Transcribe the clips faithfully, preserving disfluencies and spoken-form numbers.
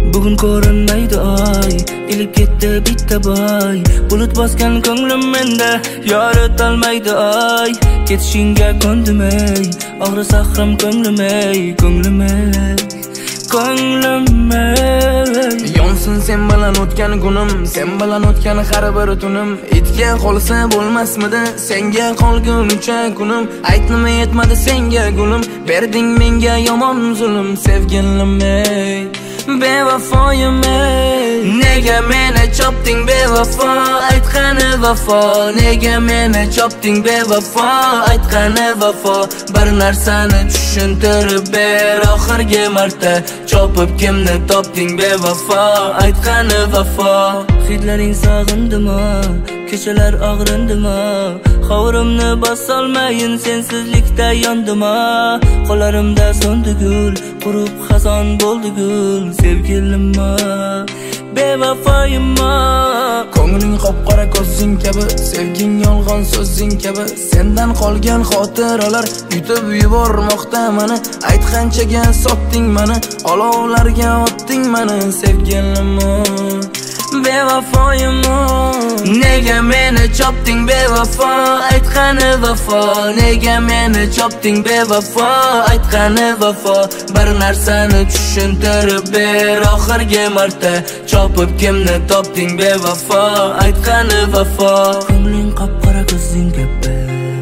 Bugun ko'rinmaydi oy, ilib ketdi bitta boy. Bulut bosgan ko'nglim menda yoritolmaydi oy. Ketishingga ko'ndim ey, og'ri sahram ko'nglim ey, ko'nglim ey, ko'nglim ey. Yonsin sen bilan o'tgan kunim, sen bilan o'tgan har bir tunim. Itga qolsa bo'lmasmidi senga qolguncha kunim? Ayt nima yetmadi senga gulim, berding menga yomon zulm. Sevgilim ey, bevafoyim ey, nega meni chopding bevafo? Aytqani vafo, nega meni chopding bevafo? Aytqani vafo, bir narsani tushuntirib ber oxirgi marta. Chopib kimni topding bevafo? Aytqani vafo. Hidlaring sog'indimi, kechalar og'rindimi? Hovrimni bosolmayin, sensizlikda yondimi? Qo'llarimda so'ndi gul, qurib xazon bo'ldi gul. Sevgilimmi, bevafoyimmi? Ko'ngling qop-qora ko'zing kabi, sevging yolg'on so'zing kabi. Sendan qolgan xotiralar yutib yubormoqda meni. Ayt qanchaga sotding meni, olovlarga otding meni. Sevgilimmi, bevafoyimmi? Nega meni chopding bevafo? Aytqani vafo, nega meni chopding bevafo? Aytqani vafo, bir narsani tushuntirib ber oxirgi marta. Chopib kimni topding bevafo? Aytqani vafo. Ko'ngling qop-qora ko'zing kabi,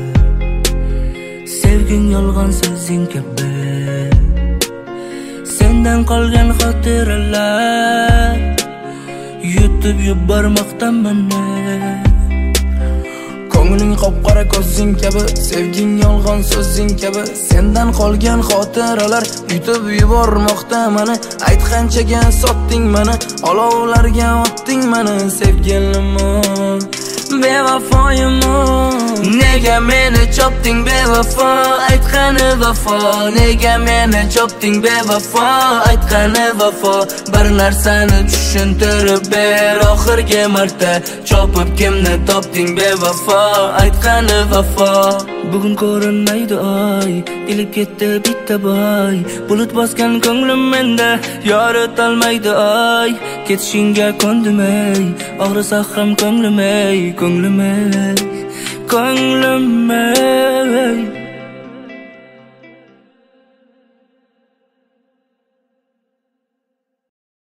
sevging yolg'on so'zing kabi. Sendan qolgan xotiralar yutib yubormoqda meni. Ko'ngling qop-qora ko'zing kabi, sevging yolg'on so'zing kabi. Sendan qolgan xotiralar yutib yubormoqda meni. Ayt qanchaga sotding meni, olovlarga otding meni. Sevgilimmi, bevafoyimmi? Nega meni chopding bevafo? Aytqani vafo, nega meni chopding bevafo? Aytqani vafo, bir narsani tushuntirib ber oxirgi marta. Chopib kimni topding bevafo? Aytqani vafo. Bugun ko'rinmaydi oy, ilib ketdi bitta boy. Bulut bosgan ko'nglim menda yoritolmaydi oy. Ketishingga ko'ndim ey, og'ri sahram ko'nglim ey, ko'nglim ey, ko'nglim ey.